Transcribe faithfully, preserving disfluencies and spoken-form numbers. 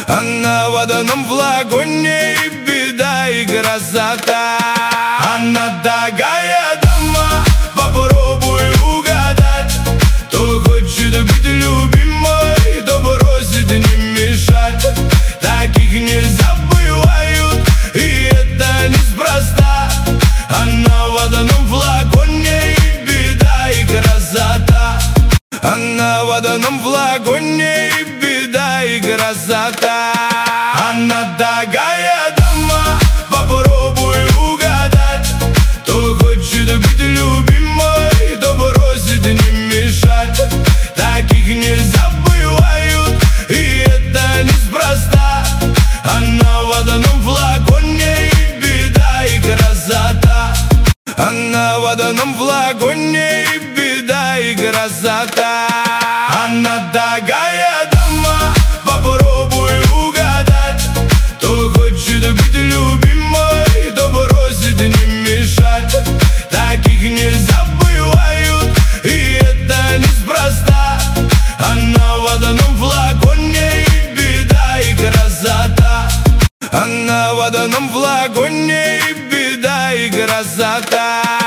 Она в водяном флаконе, и беда, и красота. Она такая дама, попробуй угадать. Кто хочет быть любимой, то просит не мешать. Таких не забывают, и это неспроста. Она в водяном флаконе, и беда, и красота. Она в водяном флаконе, и беда, и красота. Она такая дама, попробуй угадать. Кто хочет быть любимой, то просит не мешать. Таких не забывают, и это неспроста. Она в водяном флаконе, и беда, и красота. Она в водяном флаконе, и беда, и красота. Она такая дама, попробуй угадать. Кто хочет быть любимой, то просит не мешать. Таких не забывают, и это неспроста. Она в водяном флаконе, и беда, и красота. Она в водяном флаконе, и беда, и красота.